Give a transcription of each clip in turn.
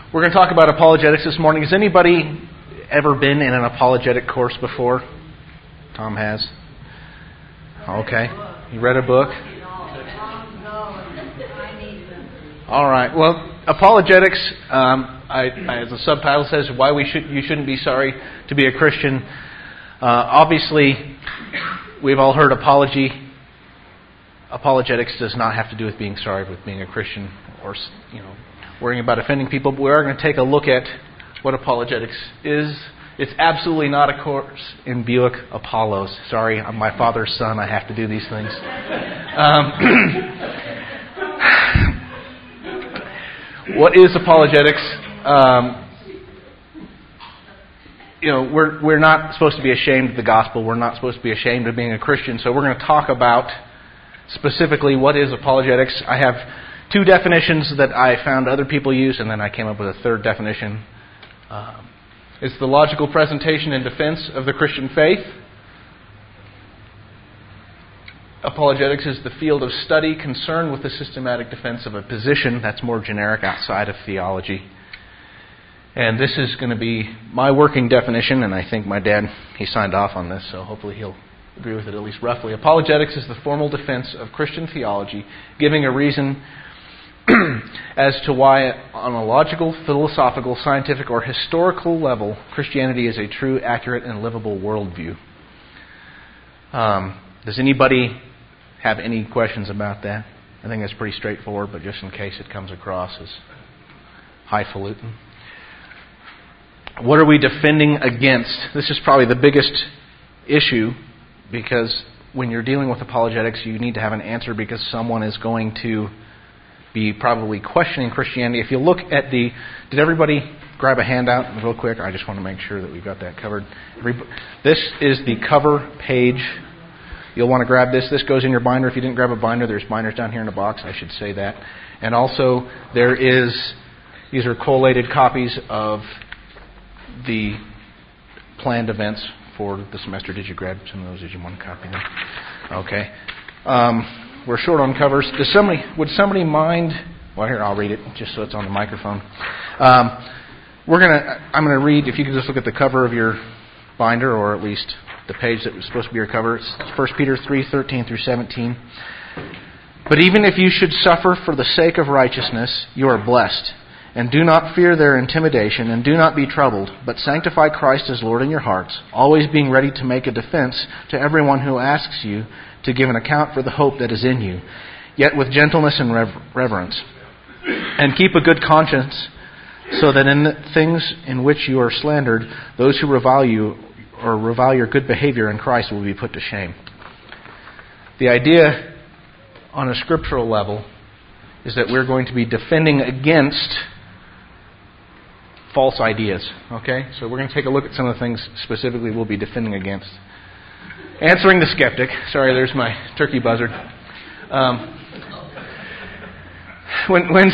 We're going to talk about apologetics this morning. Has anybody ever been in an apologetic course before? Tom has. Okay. You read a book? All right. Well, apologetics, as the subtitle says, why you shouldn't be sorry to be a Christian. Obviously, we've all heard apologetics does not have to do with being sorry with being a Christian or worrying about offending people. But we are going to take a look at what apologetics is. It's absolutely not a course in Buick Apollos. Sorry, I'm my father's son. I have to do these things. What is apologetics? We're not supposed to be ashamed of the gospel. We're not supposed to be ashamed of being a Christian. So we're going to talk about specifically what is apologetics. I have two definitions that I found other people use, and then I came up with a third definition. It's the logical presentation and defense of the Christian faith. Apologetics is the field of study concerned with the systematic defense of a position that's more generic outside of theology. And this is going to be my working definition, and I think my dad, he signed off on this, so hopefully he'll agree with it at least roughly. Apologetics is the formal defense of Christian theology, giving a reason as to why, on a logical, philosophical, scientific, or historical level, Christianity is a true, accurate, and livable worldview. Does anybody have any questions about that? I think that's pretty straightforward, but just in case it comes across as highfalutin. What are we defending against? This is probably the biggest issue, because when you're dealing with apologetics, you need to have an answer because someone is going to be probably questioning Christianity. If you look at did everybody grab a handout real quick? I just want to make sure that we've got that covered. This is the cover page. You'll want to grab this. This goes in your binder. If you didn't grab a binder, there's binders down here in the box. I should say that. And also, these are collated copies of the planned events for the semester. Did you grab some of those? Did you want to copy them? Okay. We're short on covers. Would somebody mind? Well, here, I'll read it just so it's on the microphone. I'm going to read. If you can just look at the cover of your binder, or at least the page that was supposed to be your cover. It's 1 Peter 3:13 through 17. But even if you should suffer for the sake of righteousness, you are blessed. And do not fear their intimidation, and do not be troubled, but sanctify Christ as Lord in your hearts, always being ready to make a defense to everyone who asks you to give an account for the hope that is in you, yet with gentleness and reverence. And keep a good conscience, so that in the things in which you are slandered, those who revile you or revile your good behavior in Christ will be put to shame. The idea on a scriptural level is that we're going to be defending against false ideas. Okay? So we're going to take a look at some of the things specifically we'll be defending against. Answering the skeptic. Sorry, there's my turkey buzzard. When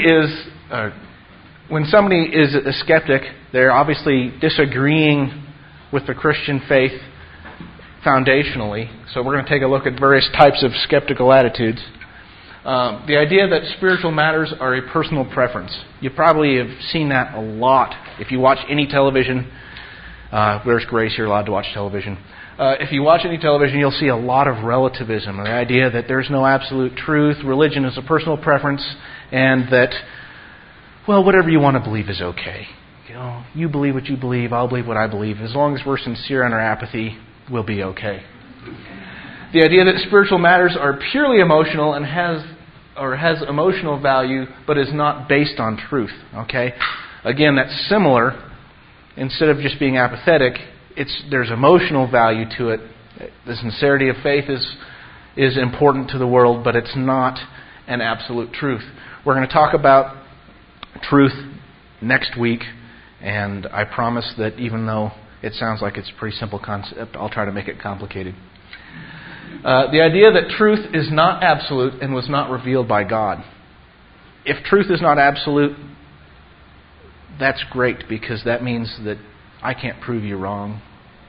somebody is a skeptic, they're obviously disagreeing with the Christian faith foundationally. So we're going to take a look at various types of skeptical attitudes. The idea that spiritual matters are a personal preference. You probably have seen that a lot. If you watch any television, where's Grace? You're allowed to watch television. If you watch any television, you'll see a lot of relativism. The idea that there's no absolute truth, religion is a personal preference, and that, well, whatever you want to believe is okay. You believe what you believe, I'll believe what I believe. As long as we're sincere in our apathy, we'll be okay. The idea that spiritual matters are purely emotional and has emotional value, but is not based on truth. Okay? Again, that's similar. Instead of just being apathetic, there's emotional value to it. The sincerity of faith is important to the world, but it's not an absolute truth. We're going to talk about truth next week, and I promise that even though it sounds like it's a pretty simple concept, I'll try to make it complicated. The idea that truth is not absolute and was not revealed by God. If truth is not absolute, that's great, because that means that I can't prove you wrong.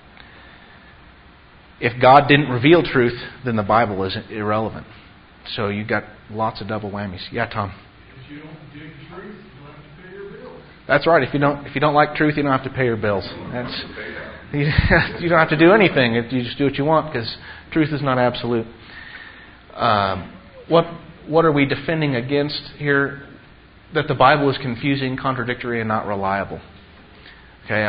If God didn't reveal truth, then the Bible is irrelevant. So you've got lots of double whammies. Yeah, Tom? If you don't dig truth, you'll have to pay your bills. That's right. If you don't like truth, you don't have to pay your bills. You don't have to do anything. You just do what you want because truth is not absolute. What are we defending against here? That the Bible is confusing, contradictory, and not reliable. Okay.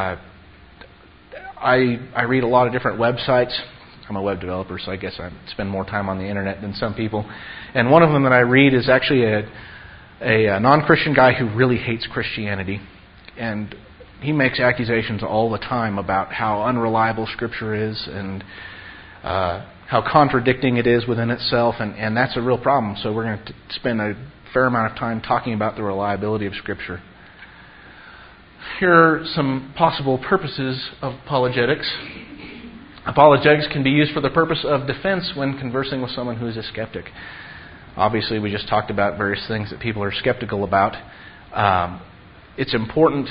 I read a lot of different websites. I'm a web developer, so I guess I spend more time on the internet than some people. And one of them that I read is actually a non-Christian guy who really hates Christianity. And he makes accusations all the time about how unreliable Scripture is and how contradicting it is within itself. And that's a real problem. So we're going to spend a fair amount of time talking about the reliability of Scripture. Here are some possible purposes of apologetics. Apologetics can be used for the purpose of defense when conversing with someone who is a skeptic. Obviously, we just talked about various things that people are skeptical about. It's important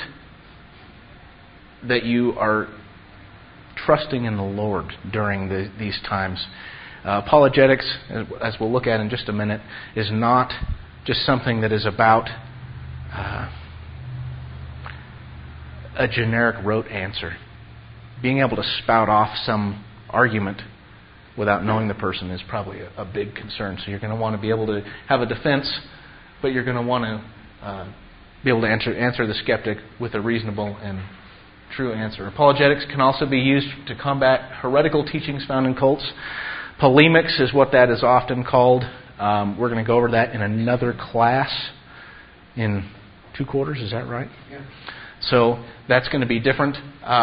that you are trusting in the Lord during these times. Apologetics, as we'll look at in just a minute, is not just something that is about a generic rote answer. Being able to spout off some argument without knowing the person is probably a big concern. So you're going to want to be able to have a defense, but you're going to want to be able to answer the skeptic with a reasonable and true answer. Apologetics can also be used to combat heretical teachings found in cults. Polemics is what that is often called. We're going to go over that in another class in 2 quarters. Is that right? Yeah. So that's going to be different.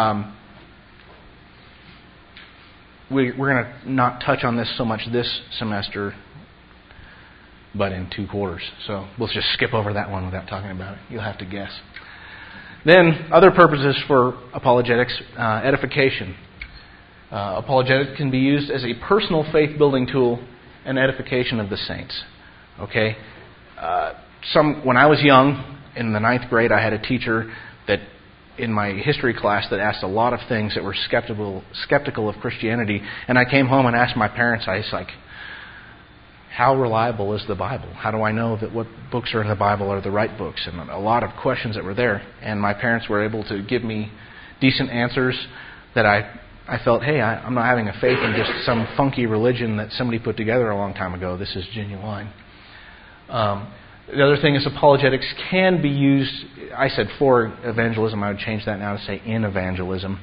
We're going to not touch on this so much this semester, but in 2 quarters. So we'll just skip over that one without talking about it. You'll have to guess. Then, other purposes for apologetics, edification. Apologetics can be used as a personal faith-building tool and edification of the saints. Okay? When I was young, in the 9th grade, I had a teacher that in my history class that asked a lot of things that were skeptical of Christianity. And I came home and asked my parents, I was like, how reliable is the Bible? How do I know that what books are in the Bible are the right books? And a lot of questions that were there. And my parents were able to give me decent answers that I felt, hey, I'm not having a faith in just some funky religion that somebody put together a long time ago. This is genuine. The other thing is apologetics can be used, I said for evangelism, I would change that now to say in evangelism.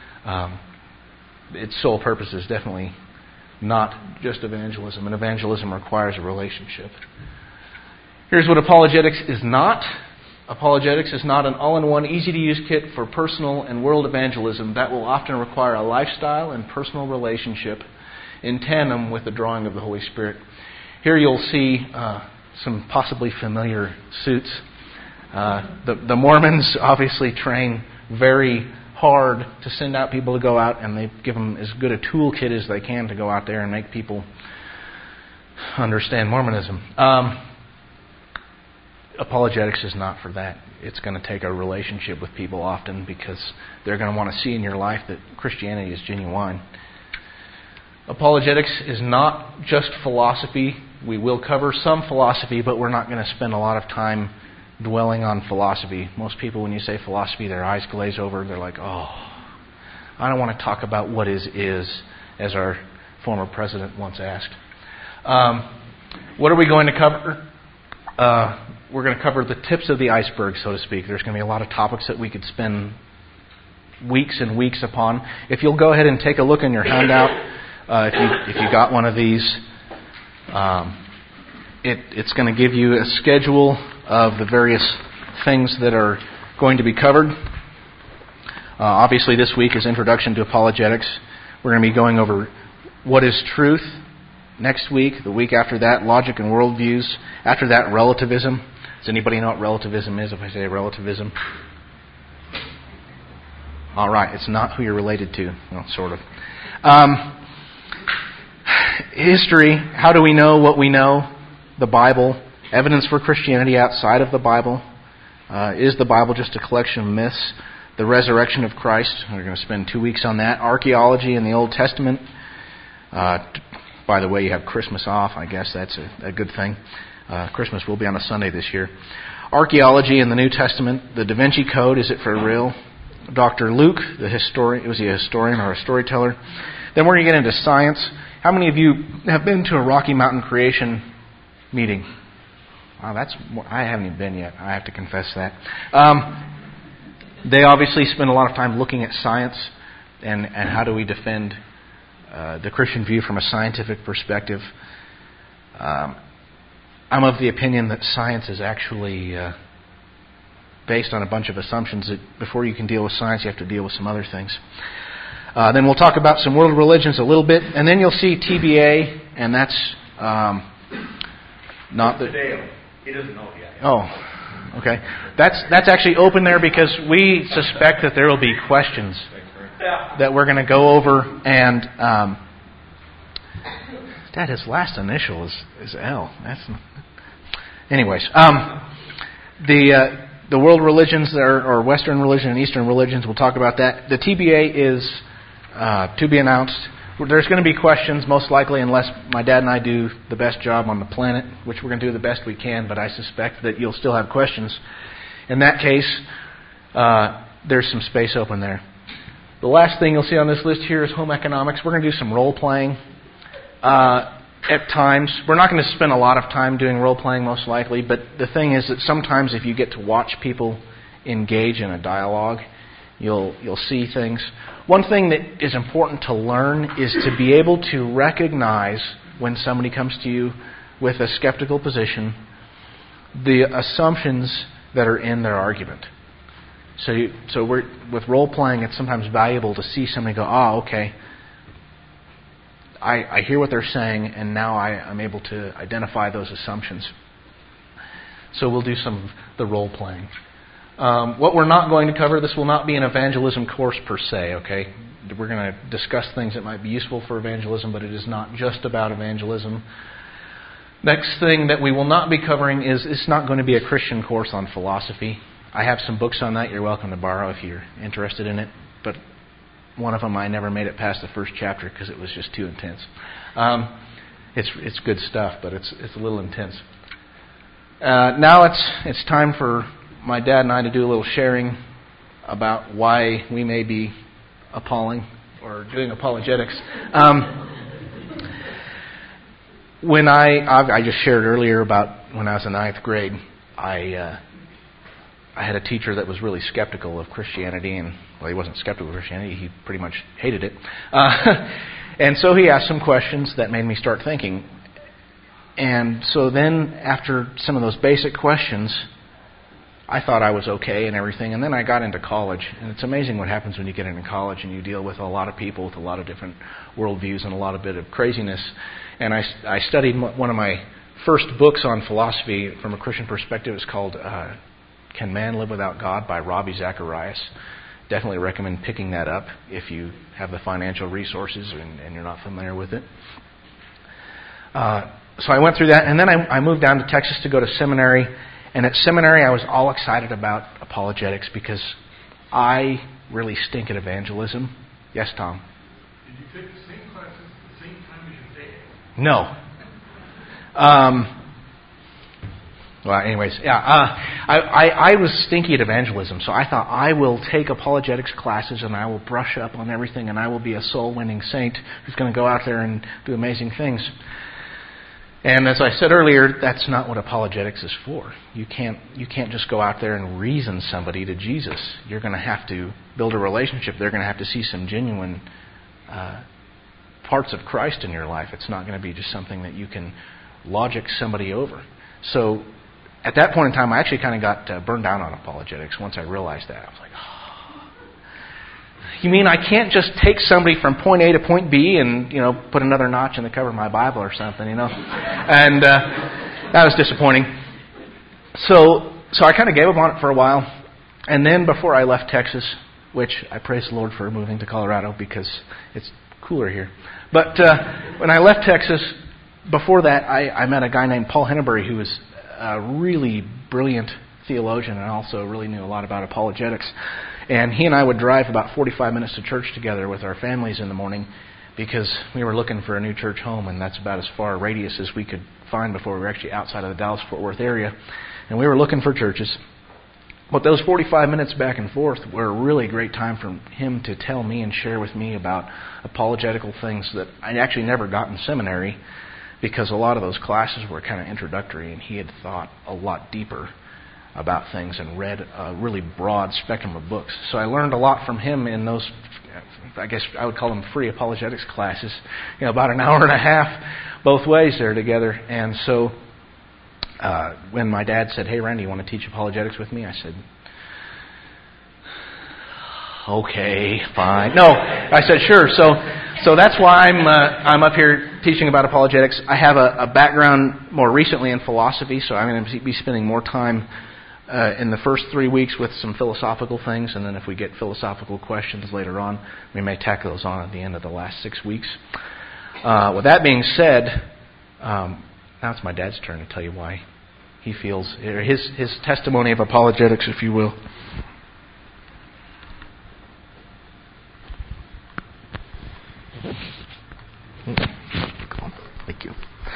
Its sole purpose is definitely not just evangelism, and evangelism requires a relationship. Here's what apologetics is not. Apologetics is not an all-in-one, easy-to-use kit for personal and world evangelism that will often require a lifestyle and personal relationship in tandem with the drawing of the Holy Spirit. Here you'll see some possibly familiar suits. The Mormons obviously train very hard to send out people to go out, and they give them as good a toolkit as they can to go out there and make people understand Mormonism. Apologetics is not for that. It's going to take a relationship with people often because they're going to want to see in your life that Christianity is genuine. Apologetics is not just philosophy. We will cover some philosophy, but we're not going to spend a lot of time dwelling on philosophy. Most people, when you say philosophy, their eyes glaze over. They're like, oh, I don't want to talk about what is, as our former president once asked. What are we going to cover? We're going to cover the tips of the iceberg, so to speak. There's going to be a lot of topics that we could spend weeks and weeks upon. If you'll go ahead and take a look in your handout, if you got one of these, it's going to give you a schedule of the various things that are going to be covered. Obviously, this week is Introduction to Apologetics. We're going to be going over what is truth. Next week, the week after that, logic and worldviews. After that, relativism. Does anybody know what relativism is if I say relativism? All right, it's not who you're related to. Well, sort of. History. How do we know what we know? The Bible. Evidence for Christianity outside of the Bible. Is the Bible just a collection of myths? The resurrection of Christ. We're going to spend 2 weeks on that. Archaeology in the Old Testament. By the way, you have Christmas off. I guess that's a good thing. Christmas will be on a Sunday this year. Archaeology in the New Testament, the Da Vinci Code, is it for real? Dr. Luke, the historian, was he a historian or a storyteller? Then we're going to get into science. How many of you have been to a Rocky Mountain creation meeting? Wow, I haven't even been yet. I have to confess that. They obviously spend a lot of time looking at science and how do we defend the Christian view from a scientific perspective. I'm of the opinion that science is actually based on a bunch of assumptions that before you can deal with science, you have to deal with some other things. Then we'll talk about some world religions a little bit, and then you'll see TBA, and that's not the... Dale. He doesn't know it yet. Oh, okay. That's actually open there because we suspect that there will be questions that we're going to go over, and Dad, his last initial is L. Anyways, the world religions or Western religion and Eastern religions, we'll talk about that. The TBA is to be announced. There's going to be questions, most likely, unless my dad and I do the best job on the planet, which we're going to do the best we can, but I suspect that you'll still have questions. In that case, there's some space open there. The last thing you'll see on this list here is home economics. We're going to do some role-playing at times. We're not going to spend a lot of time doing role-playing, most likely, but the thing is that sometimes if you get to watch people engage in a dialogue, you'll see things. One thing that is important to learn is to be able to recognize when somebody comes to you with a skeptical position, the assumptions that are in their argument. So with role-playing, it's sometimes valuable to see somebody go, okay, I hear what they're saying, and now I'm able to identify those assumptions. So we'll do some of the role-playing. What we're not going to cover, this will not be an evangelism course per se, okay? We're going to discuss things that might be useful for evangelism, but it is not just about evangelism. Next thing that we will not be covering is it's not going to be a Christian course on philosophy. I have some books on that you're welcome to borrow if you're interested in it, but one of them I never made it past the first chapter because it was just too intense. It's good stuff, but it's a little intense. Now it's time for my dad and I to do a little sharing about why we may be appalling or doing apologetics. When I just shared earlier about when I was in ninth grade, I had a teacher that was really skeptical of Christianity, and well, he wasn't skeptical of Christianity; he pretty much hated it. And so he asked some questions that made me start thinking. And so then, after some of those basic questions, I thought I was okay and everything, and then I got into college. And it's amazing what happens when you get into college and you deal with a lot of people with a lot of different worldviews and a lot of bit of craziness. And I studied one of my first books on philosophy from a Christian perspective. It's called Can Man Live Without God by Ravi Zacharias. Definitely recommend picking that up if you have the financial resources and you're not familiar with it. So I went through that, and then I moved down to Texas to go to seminary. And at seminary, I was all excited about apologetics because I really stink at evangelism. Yes, Tom? Did you take the same classes at the same time as your dad? No. Well, anyways, yeah. I was stinky at evangelism, so I thought I will take apologetics classes and I will brush up on everything and I will be a soul-winning saint who's going to go out there and do amazing things. And as I said earlier, that's not what apologetics is for. You can't just go out there and reason somebody to Jesus. You're going to have to build a relationship. They're going to have to see some genuine parts of Christ in your life. It's not going to be just something that you can logic somebody over. So at that point in time, I actually kind of got burned down on apologetics once I realized that. I was like, you mean I can't just take somebody from point A to point B and, put another notch in the cover of my Bible or something, And that was disappointing. So I kind of gave up on it for a while. And then before I left Texas, which I praise the Lord for moving to Colorado because it's cooler here. But when I left Texas, before that, I met a guy named Paul Henneberry who was a really brilliant theologian and also really knew a lot about apologetics. And he and I would drive about 45 minutes to church together with our families in the morning. because we were looking for a new church home, and that's about as far a radius as we could find before we were actually outside of the Dallas-Fort Worth area. And we were looking for churches. But those 45 minutes back and forth were a really great time for him to tell me and share with me about apologetical things that I actually never got in seminary, because a lot of those classes were kind of introductory, and he had thought a lot deeper about things and read a really broad spectrum of books. So I learned a lot from him in those, I guess I would call them free apologetics classes, about an hour and a half both ways there together. And so when my dad said, "Hey, Randy, you want to teach apologetics with me?" I said, "Okay, fine." No, I said, "Sure." So that's why I'm up here teaching about apologetics. I have a background more recently in philosophy, so I'm going to be spending more time in the first 3 weeks with some philosophical things, and then if we get philosophical questions later on, we may tack those on at the end of the last 6 weeks. With that being said, now it's my dad's turn to tell you why he feels, or his testimony of apologetics, if you will. Thank you.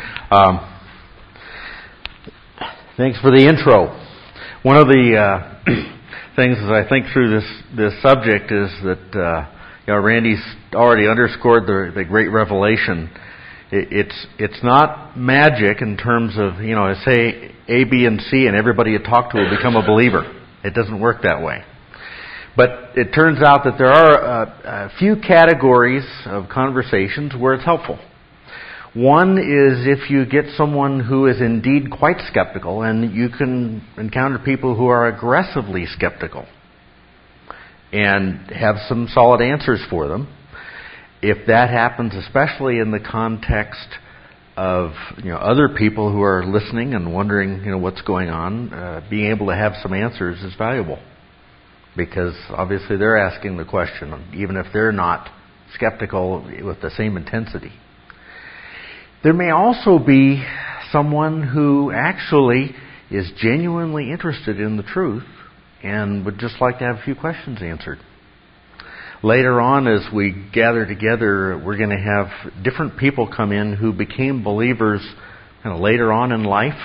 Thanks for the intro. One of the things as I think through this subject is that Randy's already underscored the great revelation. It's not magic in terms of say A, B, and C, and everybody you talk to will become a believer. It doesn't work that way. But it turns out that there are a few categories of conversations where it's helpful. One is if you get someone who is indeed quite skeptical, and you can encounter people who are aggressively skeptical and have some solid answers for them. If that happens, especially in the context of other people who are listening and wondering what's going on, being able to have some answers is valuable. Because obviously they're asking the question, even if they're not skeptical with the same intensity. There may also be someone who actually is genuinely interested in the truth and would just like to have a few questions answered. Later on, as we gather together, we're going to have different people come in who became believers kind of later on in life.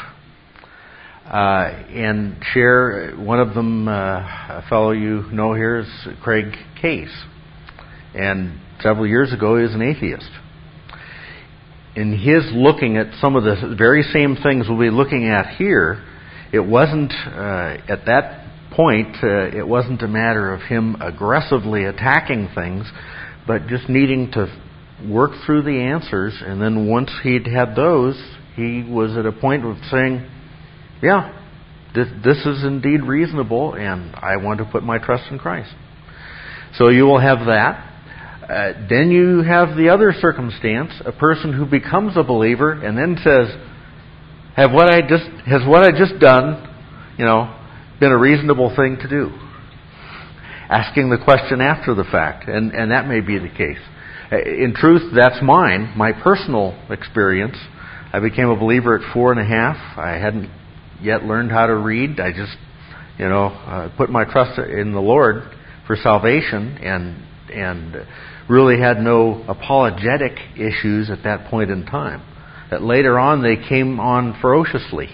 And share. One of them, a fellow you know here, is Craig Case. And several years ago, he was an atheist. In his looking at some of the very same things we'll be looking at here, it wasn't, at that point, it wasn't a matter of him aggressively attacking things, but just needing to work through the answers. And then once he'd had those, he was at a point of saying, yeah, this is indeed reasonable, and I want to put my trust in Christ. So you will have that. Then you have the other circumstance, a person who becomes a believer and then says, has what I just done, been a reasonable thing to do? Asking the question after the fact, and that may be the case. In truth, that's mine, my personal experience. I became a believer at 4.5. I hadn't yet learned how to read. I just, put my trust in the Lord for salvation, and really had no apologetic issues at that point in time. That later on they came on ferociously.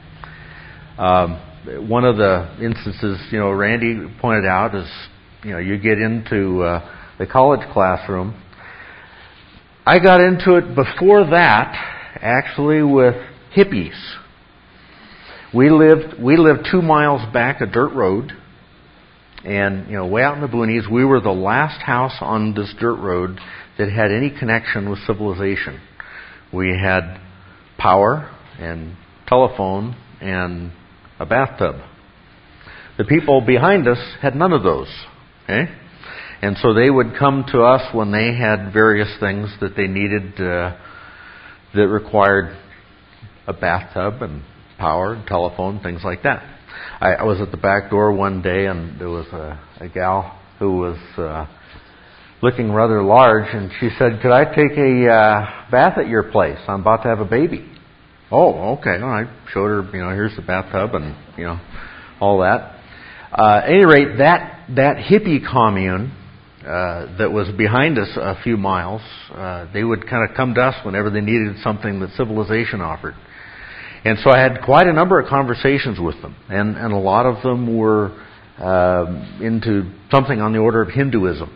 One of the instances, Randy pointed out is, you get into the college classroom. I got into it before that, actually, with hippies. We lived 2 miles back a dirt road, and way out in the boonies. We were the last house on this dirt road that had any connection with civilization. We had power and telephone and a bathtub. The people behind us had none of those. Okay? And so they would come to us when they had various things that they needed that required a bathtub and power and telephone, things like that. I was at the back door one day, and there was a gal who was looking rather large, and she said, "Could I take a bath at your place? I'm about to have a baby." Oh, okay. Well, I showed her, here's the bathtub and, all that. At any rate, that hippie commune that was behind us a few miles, they would kind of come to us whenever they needed something that civilization offered. And so I had quite a number of conversations with them, and a lot of them were into something on the order of Hinduism.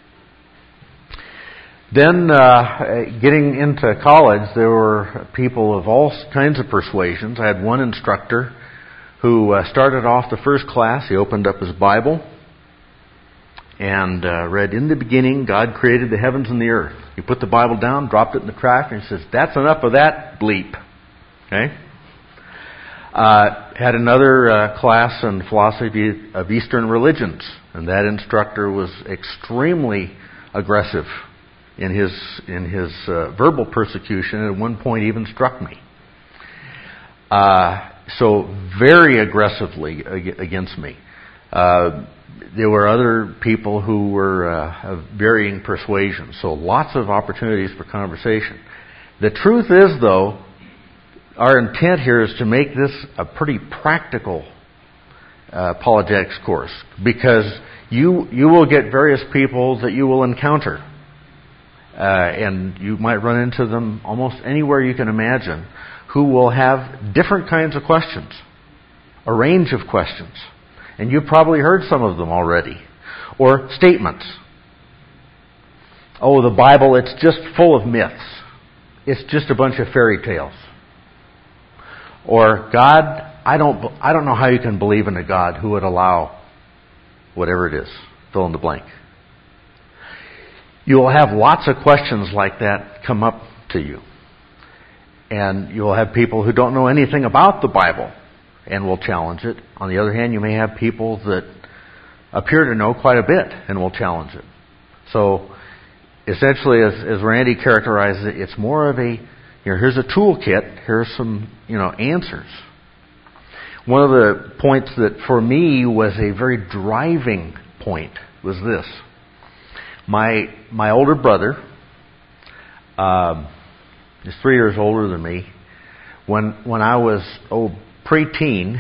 Then, getting into college, there were people of all kinds of persuasions. I had one instructor who started off the first class. He opened up his Bible and read, "In the beginning, God created the heavens and the earth." He put the Bible down, dropped it in the trash, and he says, "That's enough of that bleep." Okay? Had another class on philosophy of Eastern religions, and that instructor was extremely aggressive in his verbal persecution, and at one point even struck me. So very aggressively against me. There were other people who were of varying persuasions, so lots of opportunities for conversation. The truth is, though, our intent here is to make this a pretty practical apologetics course, because you will get various people that you will encounter. And you might run into them almost anywhere you can imagine, who will have different kinds of questions, a range of questions. And you've probably heard some of them already. Or statements. "Oh, the Bible, it's just full of myths. It's just a bunch of fairy tales." Or, "God, I don't know how you can believe in a God who would allow whatever it is." Fill in the blank. You will have lots of questions like that come up to you. And you will have people who don't know anything about the Bible and will challenge it. On the other hand, you may have people that appear to know quite a bit and will challenge it. So, essentially, as Randy characterized it, it's more of a, here's a toolkit, here's some, answers. One of the points that for me was a very driving point was this. My older brother is 3 years older than me. When I was preteen,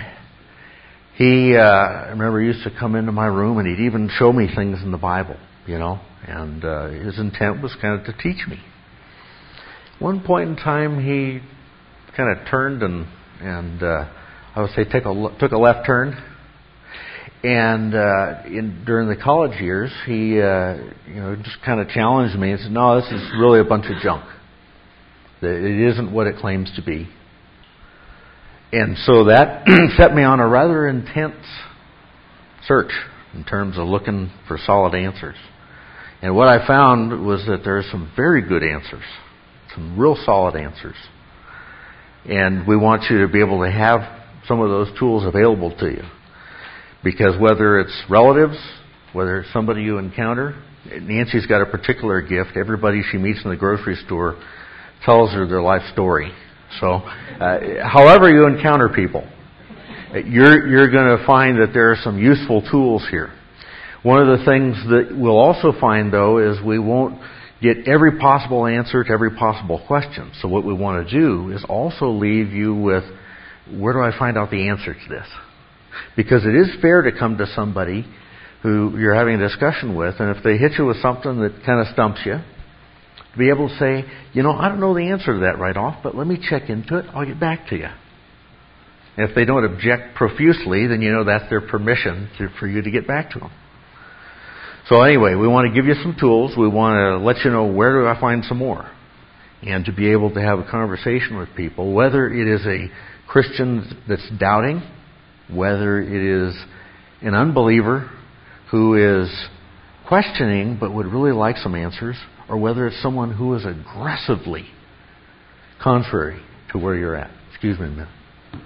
I remember he used to come into my room and he'd even show me things in the Bible, and his intent was kind of to teach me. One point in time, he kind of turned and I would say took a left turn. And during the college years, he just kind of challenged me and said, "No, this is really a bunch of junk. It isn't what it claims to be." And so that set me on a rather intense search in terms of looking for solid answers. And what I found was that there are some very good answers, some real solid answers. And we want you to be able to have some of those tools available to you. Because whether it's relatives, whether it's somebody you encounter, Nancy's got a particular gift. Everybody she meets in the grocery store tells her their life story. So, however you encounter people, you're going to find that there are some useful tools here. One of the things that we'll also find, though, is we won't get every possible answer to every possible question. So what we want to do is also leave you with, where do I find out the answer to this? Because it is fair to come to somebody who you're having a discussion with, and if they hit you with something that kind of stumps you, to be able to say, I don't know the answer to that right off, but let me check into it, I'll get back to you. And if they don't object profusely, then that's their permission for you to get back to them. So anyway, we want to give you some tools. We want to let you know where do I find some more. And to be able to have a conversation with people, whether it is a Christian that's doubting, whether it is an unbeliever who is questioning but would really like some answers, or whether it's someone who is aggressively contrary to where you're at. Excuse me a minute.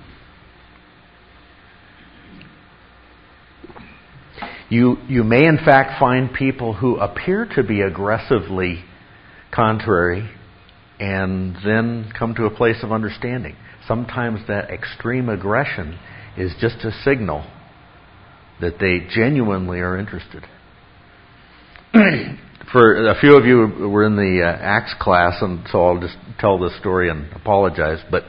You may in fact find people who appear to be aggressively contrary and then come to a place of understanding. Sometimes that extreme aggression is just a signal that they genuinely are interested. For a few of you who were in the Acts class, and so I'll just tell this story and apologize, but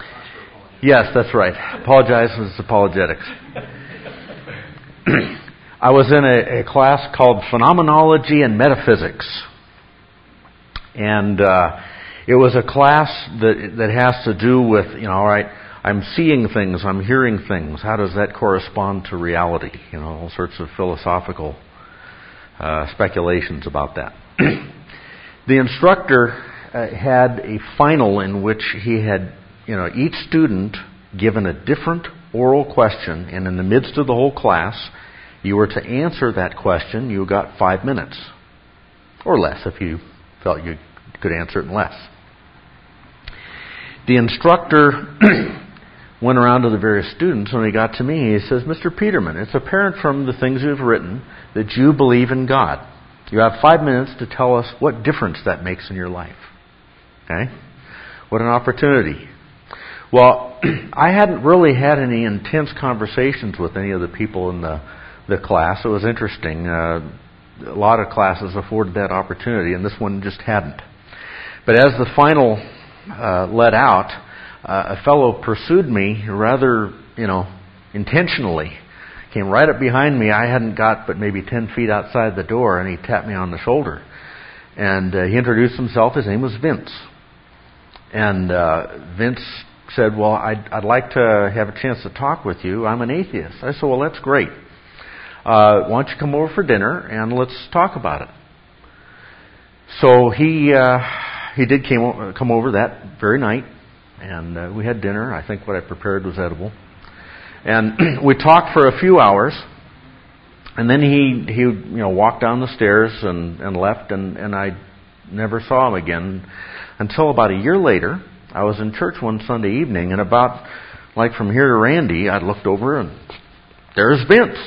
yes, that's right. Apologize is apologetics. I was in a class called Phenomenology and Metaphysics. And it was a class that has to do with, all right, I'm seeing things, I'm hearing things. How does that correspond to reality? All sorts of philosophical speculations about that. The instructor had a final in which he had, each student given a different oral question, and in the midst of the whole class, you were to answer that question. You got 5 minutes, or less if you felt you could answer it in less. The instructor went around to the various students. When he got to me, he says, Mr. Peterman, it's apparent from the things you've written that you believe in God. You have 5 minutes to tell us what difference that makes in your life. Okay? What an opportunity. Well, I hadn't really had any intense conversations with any of the people in the class. It was interesting. A lot of classes afforded that opportunity, and this one just hadn't. But as the final let out, a fellow pursued me rather, intentionally. Came right up behind me. I hadn't got but maybe 10 feet outside the door, and he tapped me on the shoulder. And he introduced himself. His name was Vince. And Vince said, well, I'd like to have a chance to talk with you. I'm an atheist. I said, well, that's great. Why don't you come over for dinner and let's talk about it. So he did come over that very night, and we had dinner. I think what I prepared was edible. And we talked for a few hours, and then he walked down the stairs and left, and I never saw him again until about a year later. I was in church one Sunday evening, and about like from here to Randy, I looked over and there's Vince.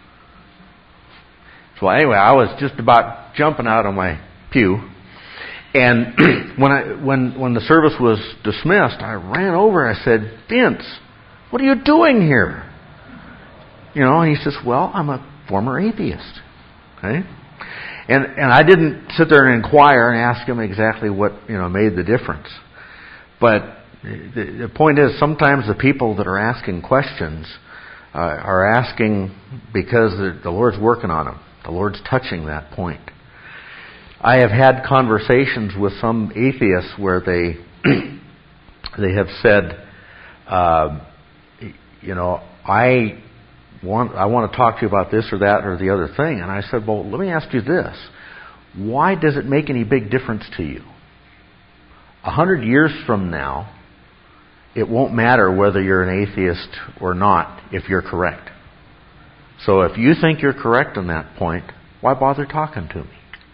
So anyway, I was just about jumping out of my pew, and when the service was dismissed, I ran over and I said, Vince, what are you doing here? And he says, well, I'm a former atheist. Okay? And I didn't sit there and inquire and ask him exactly what made the difference. But the point is, sometimes the people that are asking questions are asking because the Lord's working on them. The Lord's touching that point. I have had conversations with some atheists where they have said, I want to talk to you about this or that or the other thing. And I said, well, let me ask you this. Why does it make any big difference to you? 100 years from now, it won't matter whether you're an atheist or not if you're correct. So if you think you're correct on that point, why bother talking to me?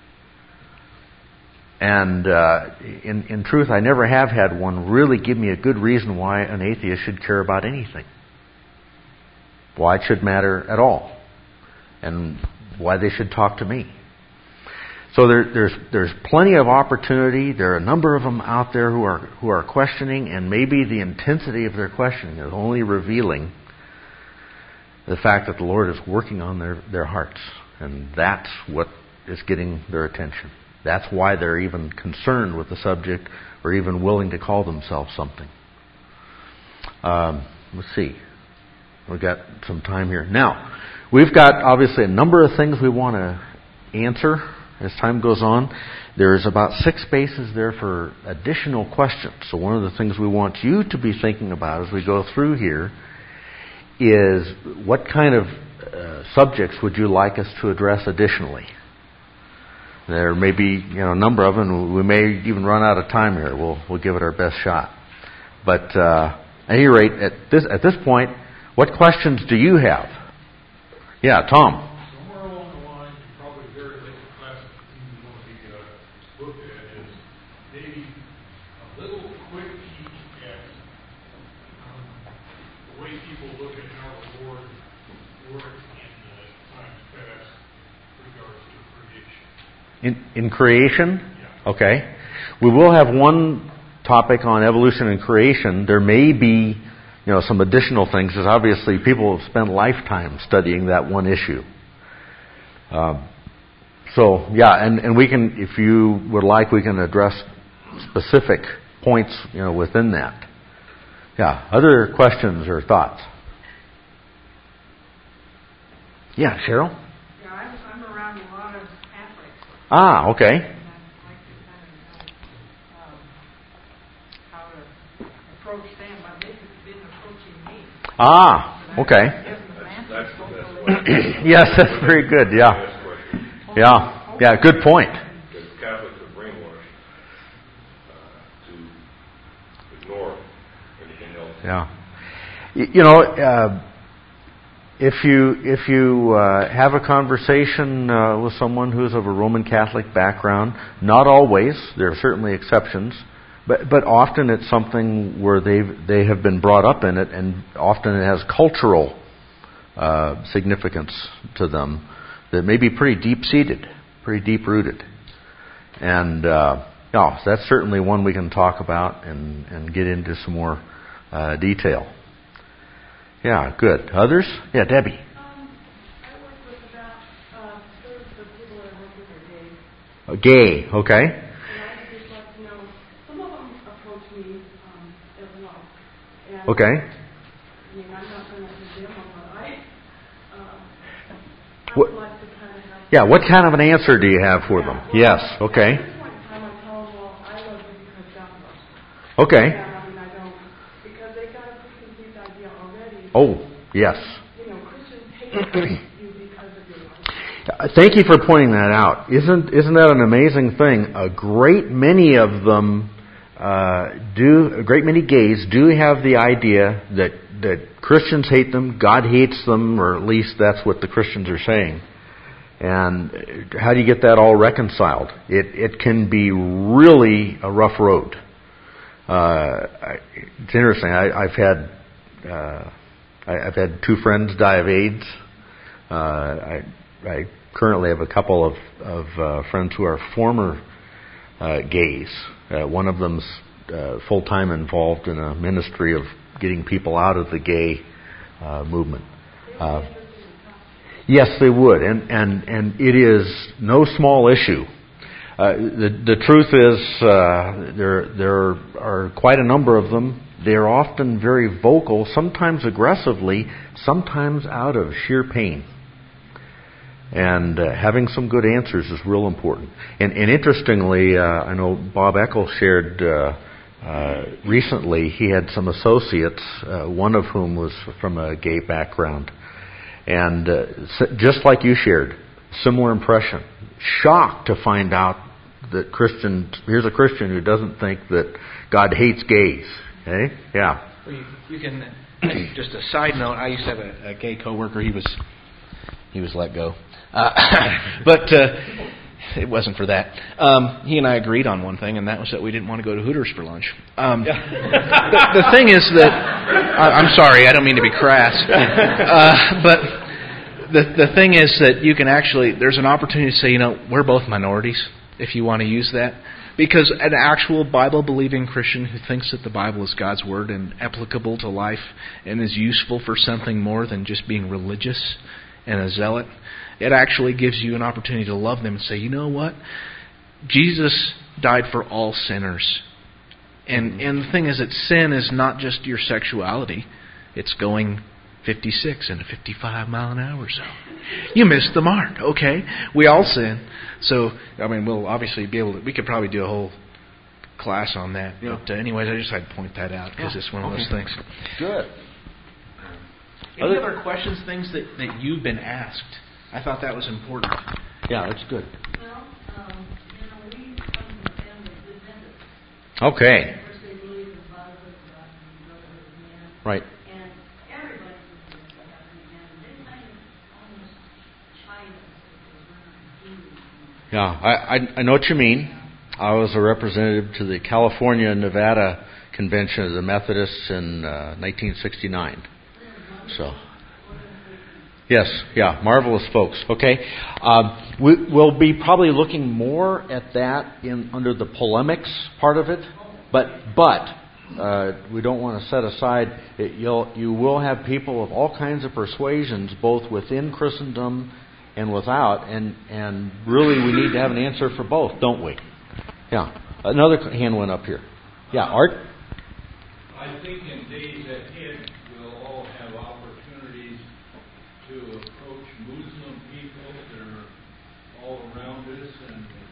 And in truth, I never have had one really give me a good reason why an atheist should care about anything. Why it should matter at all. And why they should talk to me. So there's plenty of opportunity. There are a number of them out there who are questioning, and maybe the intensity of their questioning is only revealing the fact that the Lord is working on their hearts. And that's what is getting their attention. That's why they're even concerned with the subject or even willing to call themselves something. Let's see. We've got some time here. Now, we've got obviously a number of things we want to answer as time goes on. There's about 6 spaces there for additional questions. So one of the things we want you to be thinking about as we go through here is what kind of subjects would you like us to address additionally? There may be a number of them, and we may even run out of time here. We'll give it our best shot. But at any rate, at this point, what questions do you have? Yeah, Tom. Somewhere along the line, probably very late in the class, you want to be looked at is maybe a little quick peek at the way people look at how the Lord worked in times past regards to creation. In creation? Yeah. Okay. We will have one topic on evolution and creation. There may be some additional things, because obviously people have spent lifetime studying that one issue. And we can, if you would like, we can address specific points, within that. Yeah. Other questions or thoughts? Yeah, Cheryl? Ah, okay. And I'd like to kind of know how to approach them, but they've been approaching me. Ah, okay. That's the best way. Yes, that's very good. Yeah. Yeah. Yeah, good point. Because Catholics are brainwashed to ignore anything else. Yeah. You know, if you have a conversation with someone who's of a Roman Catholic background, not always, there are certainly exceptions, but often it's something where they have been brought up in it, and often it has cultural significance to them that may be pretty deep-seated, pretty deep-rooted. And that's certainly one we can talk about and get into some more detail. Yeah, good. Others? Yeah, Debbie. I work with about thirds of people that I work with are gay. Gay, okay. And I just like to know, some of them approach me as well. And, Okay. I mean, I'm not going to condemn them, but I What- would like to kind of have... Yeah, what kind of an answer do you have for them? Yes, okay. At this point in time, I tell them, well, I love you because God loves you. Okay. And I mean, I don't, because they've got a preconceived idea already. Oh, yes. You know, Christians hate you because of your life. Thank you for pointing that out. Isn't that an amazing thing? A great many of them a great many gays do have the idea that Christians hate them, God hates them, or at least that's what the Christians are saying. And how do you get that all reconciled? It can be really a rough road. It's interesting. I've had two friends die of AIDS. I currently have a couple of friends who are former gays. One of them's full-time involved in a ministry of getting people out of the gay movement. Yes, they would, and it is no small issue. The truth is, there are quite a number of them. They're often very vocal, sometimes aggressively, sometimes out of sheer pain. And having some good answers is real important. And interestingly, I know Bob Eckel shared recently, he had some associates, one of whom was from a gay background. And just like you shared, similar impression. Shocked to find out that here's a Christian who doesn't think that God hates gays. Okay? Yeah. Well, you can, just a side note, I used to have a gay coworker. He was let go. But it wasn't for that. He and I agreed on one thing, and that was that we didn't want to go to Hooters for lunch. The thing is that I'm sorry, I don't mean to be crass, but the thing is that you can actually, there's an opportunity to say, we're both minorities, if you want to use that. Because an actual Bible-believing Christian who thinks that the Bible is God's Word and applicable to life and is useful for something more than just being religious and a zealot, it actually gives you an opportunity to love them and say, you know what? Jesus died for all sinners. And the thing is that sin is not just your sexuality. It's going 56 in a 55 mile an hour zone. You missed the mark, okay? We all sin. So, I mean, we'll obviously be able to, we could probably do a whole class on that. Yeah. But anyways, I just had to point that out because it's one of those things. Good. Any other questions, things that you've been asked? I thought that was important. Yeah, that's good. Well, we come from a family of good members. Okay. Of course, they believe in fatherhood of God and brotherhood of man. Right. And everybody believes in God and man. They kind of almost chide us because we're not Jews. Yeah, I know what you mean. I was a representative to the California Nevada Convention of the Methodists in 1969. So, yes, yeah, marvelous folks. Okay, we'll be probably looking more at that under the polemics part of it, but we don't want to set aside. You will have people of all kinds of persuasions, both within Christendom and without, and really we need to have an answer for both, don't we? Yeah. Another hand went up here. Yeah, Art? I think in days ahead we'll all have opportunities to approach Muslim people that are all around us and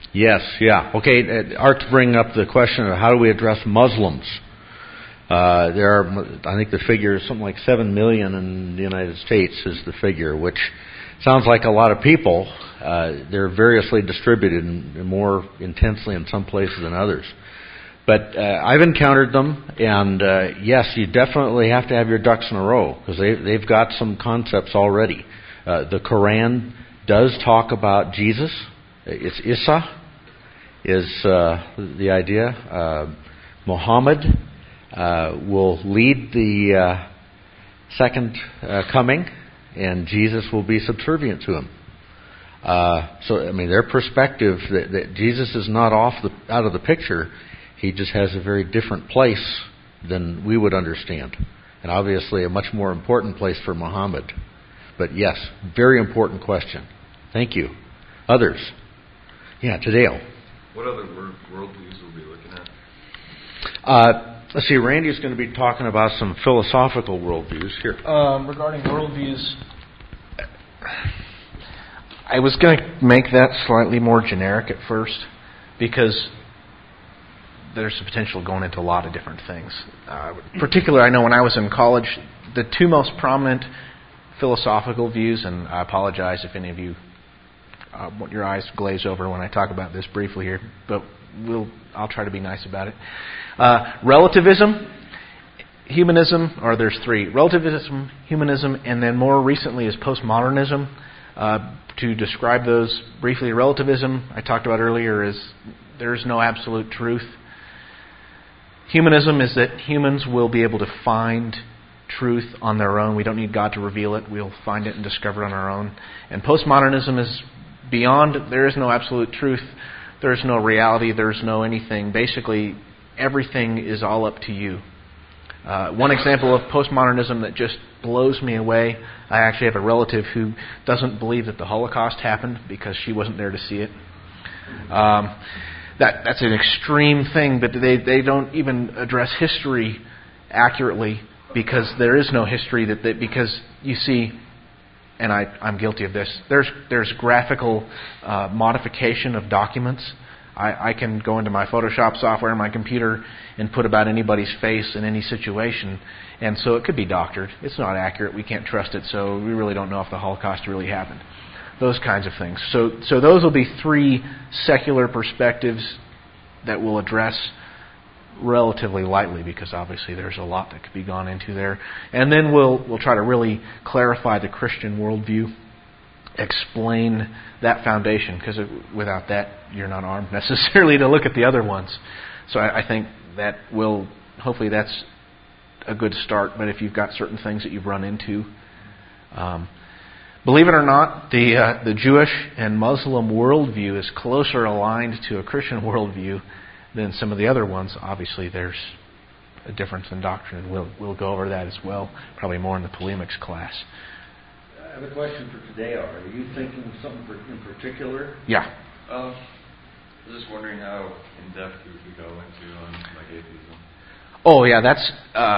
Yes, yeah. Okay, Art's bringing up the question of how do we address Muslims. There are, I think the figure is something like 7 million in the United States is the figure, which sounds like a lot of people. They're variously distributed and more intensely in some places than others. But I've encountered them, and yes, you definitely have to have your ducks in a row, because they've got some concepts already. The Quran does talk about Jesus. It's Isa is the idea. Muhammad will lead the second coming, and Jesus will be subservient to him. So, I mean, their perspective that Jesus is not out of the picture. He just has a very different place than we would understand, and obviously a much more important place for Muhammad. But yes, very important question. Thank you. Others? Yeah, Tadeo. What other worldviews will we be looking at? Let's see, Randy's going to be talking about some philosophical worldviews here. Regarding worldviews, I was going to make that slightly more generic at first, because there's the potential going into a lot of different things. Particularly, I know when I was in college, the two most prominent philosophical views, and I apologize if any of you want your eyes glaze over when I talk about this briefly here, but I'll try to be nice about it. Relativism, humanism, or there's three. Relativism, humanism, and then more recently is postmodernism. To describe those briefly, relativism, I talked about earlier, is there is no absolute truth. Humanism is that humans will be able to find truth on their own. We don't need God to reveal it. We'll find it and discover it on our own. And postmodernism is beyond, there is no absolute truth. There is no reality. There is no anything. Basically, everything is all up to you. One example of postmodernism that just blows me away, I actually have a relative who doesn't believe that the Holocaust happened because she wasn't there to see it. That's an extreme thing, but they don't even address history accurately, because there is no history because you see, and I'm guilty of this, there's graphical modification of documents. I can go into my Photoshop software on my computer and put about anybody's face in any situation, and so it could be doctored. It's not accurate. We can't trust it, so we really don't know if the Holocaust really happened. Those kinds of things. So those will be three secular perspectives that we'll address relatively lightly, because obviously there's a lot that could be gone into there. And then we'll try to really clarify the Christian worldview, explain that foundation, because without that you're not armed necessarily to look at the other ones. So I think that hopefully that's a good start. But if you've got certain things that you've run into, believe it or not, the Jewish and Muslim worldview is closer aligned to a Christian worldview than some of the other ones. Obviously, there's a difference in doctrine, and we'll go over that as well, probably more in the polemics class. I have a question for today. Are you thinking of something in particular? Yeah. I was just wondering how in depth we could go into on atheism. Oh yeah, that's.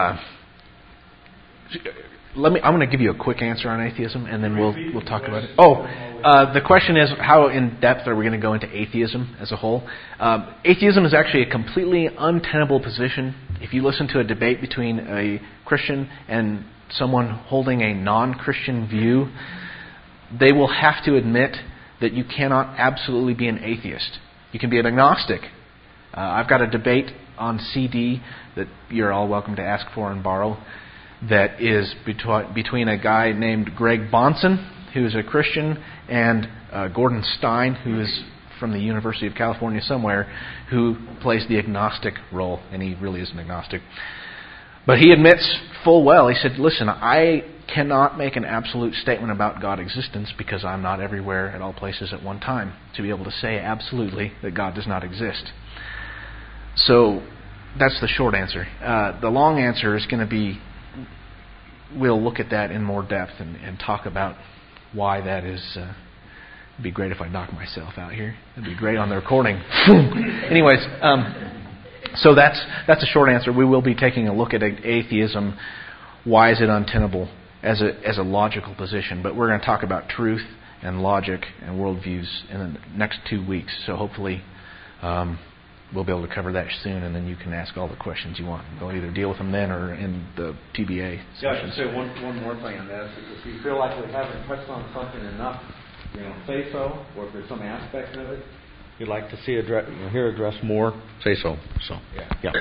I'm going to give you a quick answer on atheism, and then we'll talk about it. The question is, how in depth are we going to go into atheism as a whole? Atheism is actually a completely untenable position. If you listen to a debate between a Christian and someone holding a non-Christian view, they will have to admit that you cannot absolutely be an atheist. You can be an agnostic. I've got a debate on CD that you're all welcome to ask for and borrow, that is between a guy named Greg Bonson, who is a Christian, and Gordon Stein, who is from the University of California somewhere, who plays the agnostic role, and he really is an agnostic. But he admits full well, he said, listen, I cannot make an absolute statement about God's existence because I'm not everywhere at all places at one time to be able to say absolutely that God does not exist. So that's the short answer. The long answer is going to be, we'll look at that in more depth and talk about why that is. It'd be great if I knocked myself out here. It'd be great on the recording. Anyways, so that's a short answer. We will be taking a look at atheism. Why is it untenable as a logical position? But we're going to talk about truth and logic and worldviews in the next 2 weeks. So hopefully we'll be able to cover that soon, and then you can ask all the questions you want. We'll either deal with them then or in the TBA sessions. Yeah, I should say one more thing on that. If you feel like we haven't touched on something enough, say so. Or if there's some aspect of it you'd like to see hear addressed more, say so. So yeah.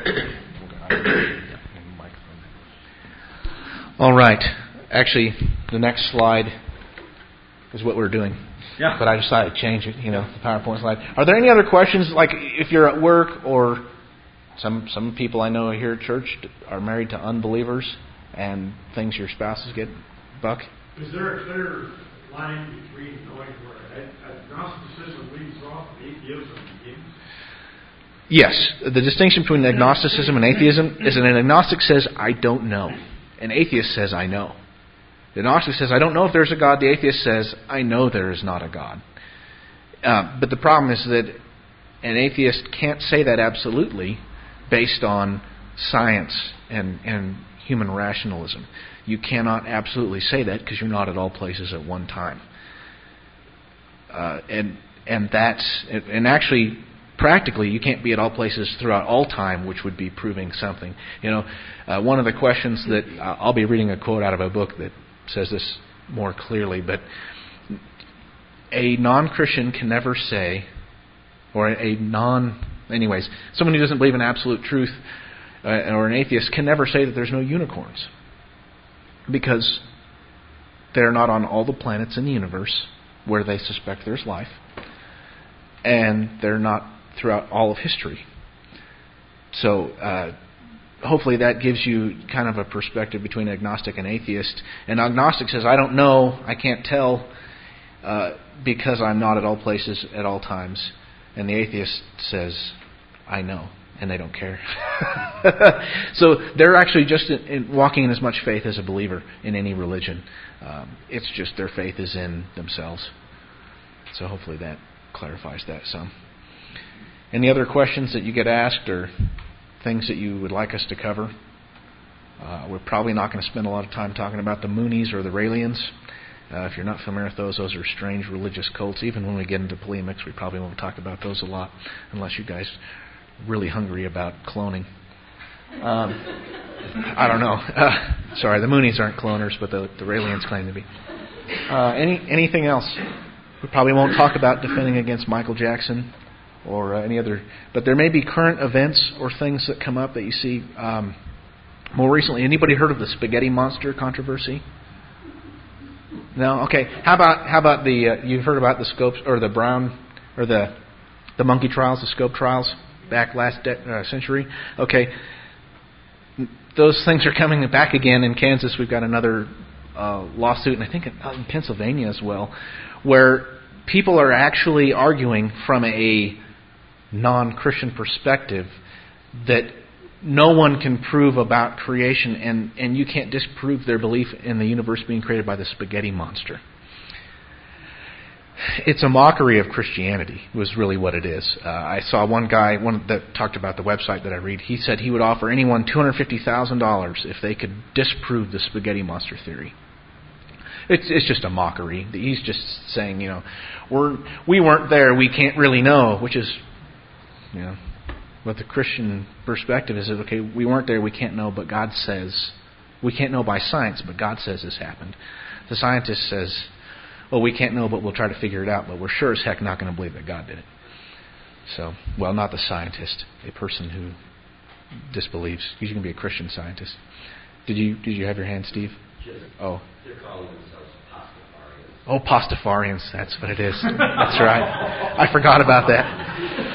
All right. Actually, the next slide is what we're doing. Yeah. But I decided to change it, the PowerPoint slide. Are there any other questions, like if you're at work or some people I know here at church are married to unbelievers and things your spouses get, Buck? Is there a clear line between knowing where agnosticism leads off and atheism begins? Yes. The distinction between agnosticism and atheism is that an agnostic says, I don't know. An atheist says, I know. The agnostic says, I don't know if there's a God. The atheist says, I know there is not a God. But the problem is that an atheist can't say that absolutely based on science and human rationalism. You cannot absolutely say that because you're not at all places at one time. And actually, practically, you can't be at all places throughout all time, which would be proving something. One of the questions that I'll be reading a quote out of a book that says this more clearly, but a non-Christian can never say, someone who doesn't believe in absolute truth, or an atheist can never say that there's no unicorns, because they're not on all the planets in the universe where they suspect there's life, and they're not throughout all of history. So hopefully that gives you kind of a perspective between agnostic and atheist. And agnostic says, I don't know, I can't tell, because I'm not at all places at all times. And the atheist says, I know, and they don't care. So they're actually just walking in as much faith as a believer in any religion. It's just their faith is in themselves. So hopefully that clarifies that some. Any other questions that you get asked or things that you would like us to cover? We're probably not going to spend a lot of time talking about the Moonies or the Raelians. If you're not familiar with those are strange religious cults. Even when we get into polemics, we probably won't talk about those a lot, unless you guys are really hungry about cloning. I don't know. Sorry, the Moonies aren't cloners, but the Raelians claim to be. Anything else? We probably won't talk about defending against Michael Jackson or any other, but there may be current events or things that come up that you see more recently. Anybody heard of the spaghetti monster controversy? No? Okay. How about the you've heard about the Scopes or the Brown or the monkey trials, the Scope trials back last century? Okay. Those things are coming back again in Kansas. We've got another lawsuit, and I think in Pennsylvania as well, where people are actually arguing from a non-Christian perspective that no one can prove about creation, and you can't disprove their belief in the universe being created by the spaghetti monster. It's a mockery of Christianity, was really what it is. I saw one guy that talked about the website that I read. He said he would offer anyone $250,000 if they could disprove the spaghetti monster theory. It's just a mockery. He's just saying, we weren't there, we can't really know, which is, what the Christian perspective is, okay, we weren't there, we can't know, but God says, we can't know by science, but God says this happened. The scientist says, well, we can't know, but we'll try to figure it out, but we're sure as heck not going to believe that God did it. So, well, not the scientist, a person who disbelieves. You can be a Christian scientist. Did you have your hand, Steve? Oh. They're calling themselves Pastafarians. Oh, Pastafarians, that's what it is. That's right. I forgot about that.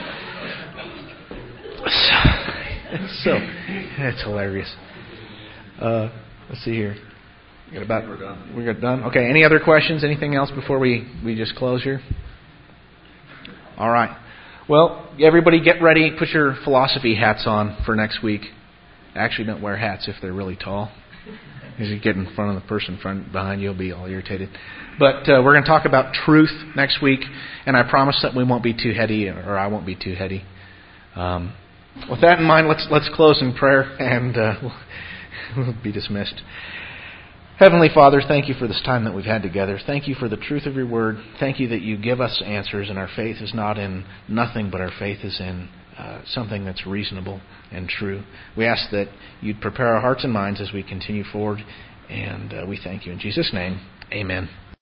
So, it's hilarious. Let's see here. We're done. We're done? Okay, any other questions? Anything else before we just close here? All right. Well, everybody get ready. Put your philosophy hats on for next week. Actually, don't wear hats if they're really tall. As you get in front of the person behind you, you'll be all irritated. But we're going to talk about truth next week, and I promise that we won't be too heady, or I won't be too heady. With that in mind, let's close in prayer, and we'll be dismissed. Heavenly Father, thank you for this time that we've had together. Thank you for the truth of your word. Thank you that you give us answers, and our faith is not in nothing, but our faith is in something that's reasonable and true. We ask that you'd prepare our hearts and minds as we continue forward, and we thank you. In Jesus' name, amen.